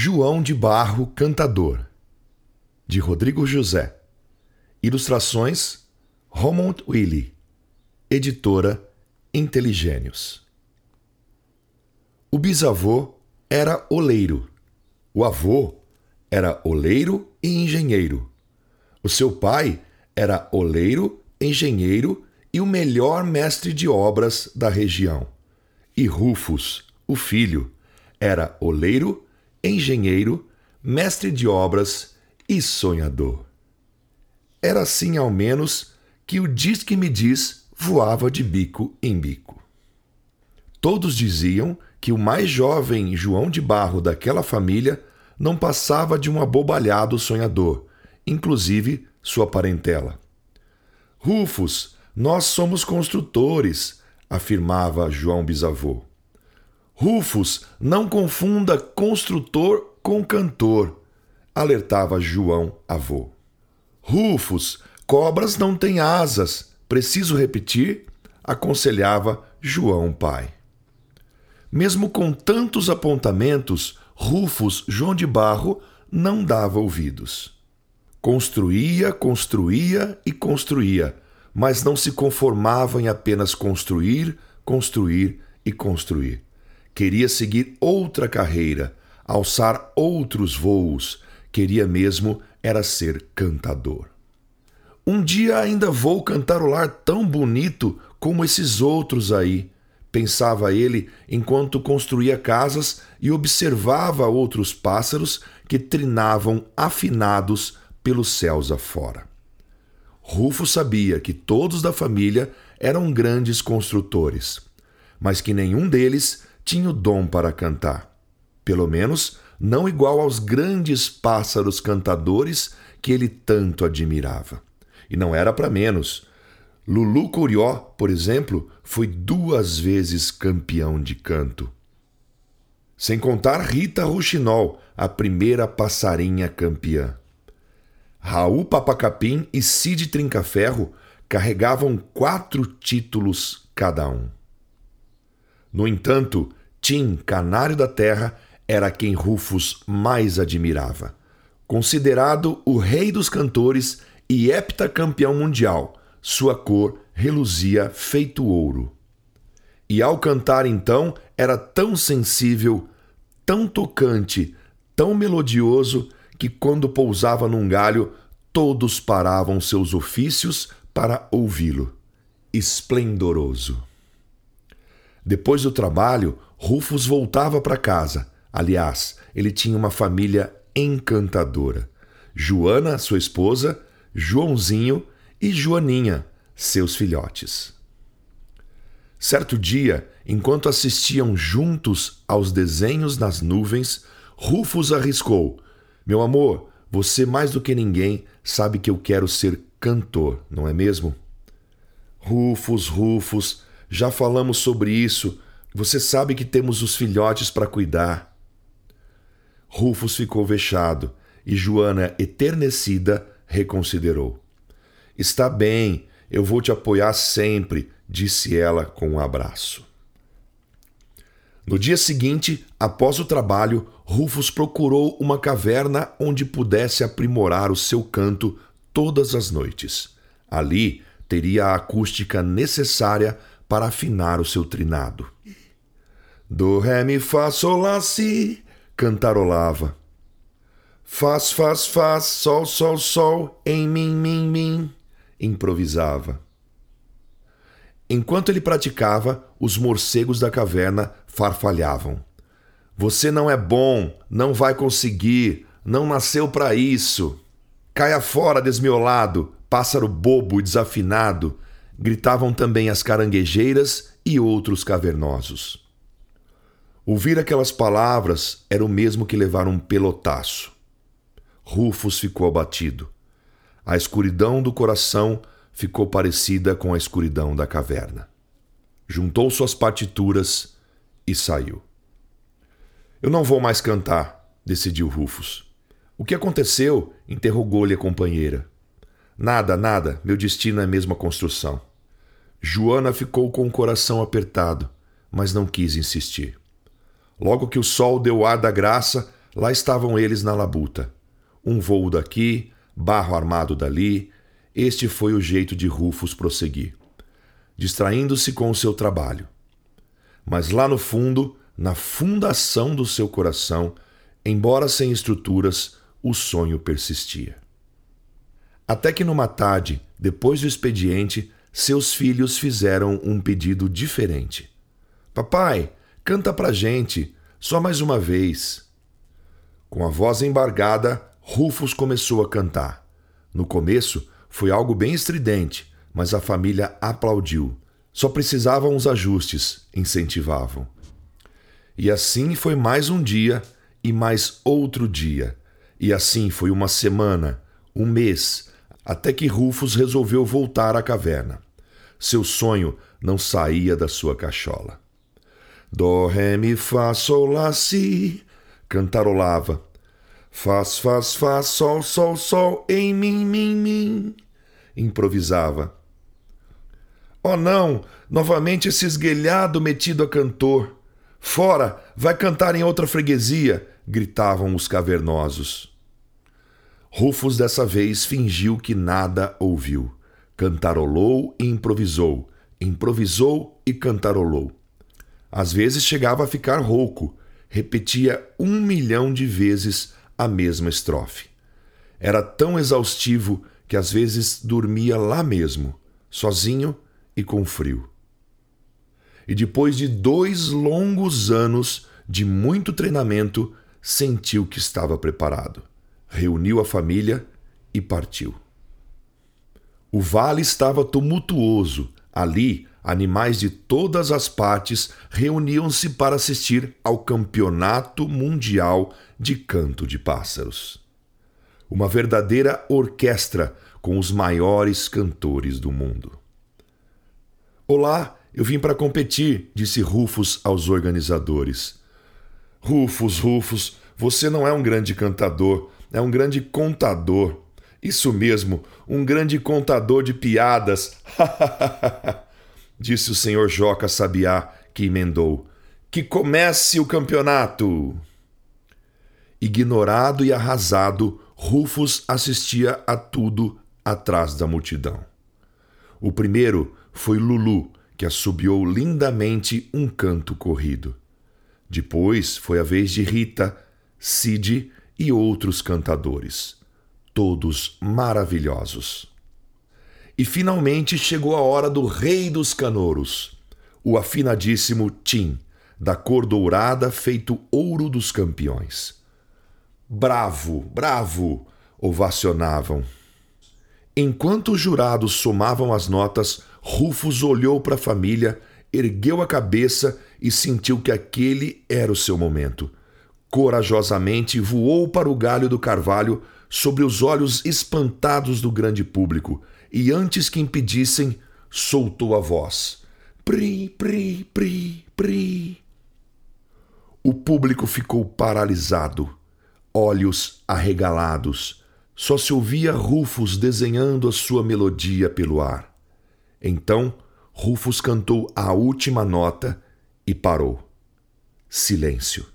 João de Barro Cantador, de Rodrigo José. Ilustrações Romont Willi. Editora Inteligênios. O bisavô era oleiro. O avô era oleiro e engenheiro. O seu pai era oleiro, engenheiro e o melhor mestre de obras da região. E Rufus, o filho, era oleiro, engenheiro, mestre de obras e sonhador. Era assim, ao menos, que o diz-que-me-diz voava de bico em bico. Todos diziam que o mais jovem João de Barro daquela família não passava de um abobalhado sonhador, inclusive sua parentela. Rufus, nós somos construtores, afirmava João bisavô. Rufus, não confunda construtor com cantor, alertava João avô. Rufus, cobras não têm asas, preciso repetir, aconselhava João pai. Mesmo com tantos apontamentos, Rufus João de Barro não dava ouvidos. Construía, construía e construía, mas não se conformava em apenas construir, construir e construir. Queria seguir outra carreira, alçar outros voos, queria mesmo era ser cantador. Um dia ainda vou cantarolar tão bonito como esses outros aí, pensava ele enquanto construía casas e observava outros pássaros que trinavam afinados pelos céus afora. Rufo sabia que todos da família eram grandes construtores, mas que nenhum deles tinha o dom para cantar. Pelo menos não igual aos grandes pássaros cantadores que ele tanto admirava. E não era para menos. Lulu Curió, por exemplo, foi 2 vezes campeão de canto. Sem contar Rita Rouxinol, a primeira passarinha campeã. Raul Papacapim e Cid Trincaferro carregavam 4 títulos cada um. No entanto, Tim, Canário da Terra, era quem Rufus mais admirava. Considerado o rei dos cantores e heptacampeão mundial, sua cor reluzia feito ouro. E ao cantar, então, era tão sensível, tão tocante, tão melodioso, que quando pousava num galho, todos paravam seus ofícios para ouvi-lo. Esplendoroso. Depois do trabalho, Rufus voltava para casa. Aliás, ele tinha uma família encantadora. Joana, sua esposa, Joãozinho e Joaninha, seus filhotes. Certo dia, enquanto assistiam juntos aos desenhos nas nuvens, Rufus arriscou: "Meu amor, você mais do que ninguém sabe que eu quero ser cantor, não é mesmo?" Rufus, já falamos sobre isso. Você sabe que temos os filhotes para cuidar." Rufus ficou vexado e Joana, eternecida, reconsiderou. "Está bem, eu vou te apoiar sempre", disse ela com um abraço. No dia seguinte, após o trabalho, Rufus procurou uma caverna onde pudesse aprimorar o seu canto todas as noites. Ali teria a acústica necessária para afinar o seu trinado. "Do, ré, mi, fá, sol, lá, si", cantarolava. "Faz, faz, faz, sol, sol, sol, em mim, mim, mim", improvisava. Enquanto ele praticava, os morcegos da caverna farfalhavam. "Você não é bom, não vai conseguir, não nasceu para isso. Caia fora, desmiolado, pássaro bobo e desafinado", gritavam também as caranguejeiras e outros cavernosos. Ouvir aquelas palavras era o mesmo que levar um pelotaço. Rufus ficou abatido. A escuridão do coração ficou parecida com a escuridão da caverna. Juntou suas partituras e saiu. "Eu não vou mais cantar", decidiu Rufus. "O que aconteceu?" interrogou-lhe a companheira. Nada, meu destino é mesmo a construção." Joana ficou com o coração apertado, mas não quis insistir. Logo que o sol deu o ar da graça, Lá estavam eles na labuta. Um vôo daqui, barro armado dali. Este foi o jeito de Rufus prosseguir, distraindo-se com o seu trabalho. Mas lá no fundo, na fundação do seu coração, embora sem estruturas, o sonho persistia. Até que numa tarde, depois do expediente, seus filhos fizeram um pedido diferente. Papai, canta pra gente, só mais uma vez. Com a voz embargada, Rufus começou a cantar. No começo, foi algo bem estridente, mas a família aplaudiu. Só precisavam uns ajustes, incentivavam. E assim foi mais um dia e mais outro dia. E assim foi uma semana, um mês, até que Rufus resolveu voltar à caverna. Seu sonho não saía da sua cachola. Dó, ré, mi, fá, sol, lá, si, cantarolava. Faz, faz, faz, sol, sol, sol, em mim, mim, mim, improvisava. Oh não, novamente esse esguelhado metido a cantor. Fora, vai cantar em outra freguesia, gritavam os cavernosos. Rufus dessa vez fingiu que nada ouviu. Cantarolou e improvisou, improvisou e cantarolou. Às vezes chegava a ficar rouco, repetia 1 milhão de vezes a mesma estrofe. Era tão exaustivo que às vezes dormia lá mesmo, sozinho e com frio. E depois de 2 longos anos de muito treinamento, sentiu que estava preparado. Reuniu a família e partiu. O vale estava tumultuoso. Ali, animais de todas as partes reuniam-se para assistir ao Campeonato Mundial de Canto de Pássaros. Uma verdadeira orquestra com os maiores cantores do mundo. Olá, eu vim para competir, disse Rufus aos organizadores. Rufus, Rufus, você não é um grande cantador, é um grande contador. Isso mesmo, um grande contador de piadas. Disse o senhor Joca Sabiá, que emendou. Que comece o campeonato! Ignorado e arrasado, Rufus assistia a tudo atrás da multidão. O primeiro foi Lulu, que assobiou lindamente um canto corrido. Depois foi a vez de Rita, Cid e outros cantadores, todos maravilhosos. E finalmente chegou a hora do rei dos canouros, o afinadíssimo Tim, da cor dourada feito ouro dos campeões. Bravo, bravo! Ovacionavam. Enquanto os jurados somavam as notas, Rufus olhou para a família, ergueu a cabeça e sentiu que aquele era o seu momento. Corajosamente voou para o galho do carvalho sobre os olhos espantados do grande público e, antes que impedissem, soltou a voz. Pri, pri, pri, pri. O público ficou paralisado, olhos arregalados. Só se ouvia Rufus desenhando a sua melodia pelo ar. Então, Rufus cantou a última nota e parou. Silêncio.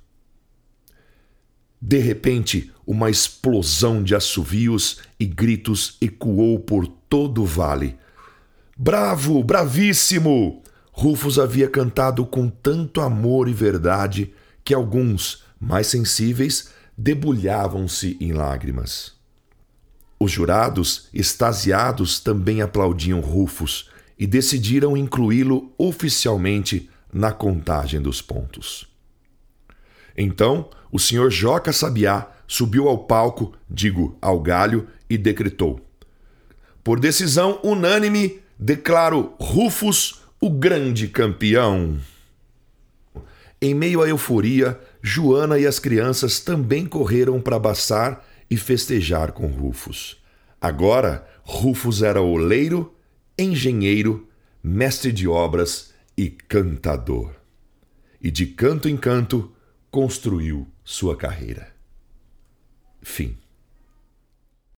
De repente, uma explosão de assovios e gritos ecoou por todo o vale. Bravo, bravíssimo! Rufus havia cantado com tanto amor e verdade que alguns, mais sensíveis, debulhavam-se em lágrimas. Os jurados, extasiados, também aplaudiam Rufus e decidiram incluí-lo oficialmente na contagem dos pontos. Então, o senhor Joca Sabiá subiu ao palco, ao galho, e decretou: por decisão unânime, declaro Rufus o grande campeão. Em meio à euforia, Joana e as crianças também correram para abraçar e festejar com Rufus. Agora, Rufus era oleiro, engenheiro, mestre de obras e cantador. E de canto em canto, construiu sua carreira. Fim.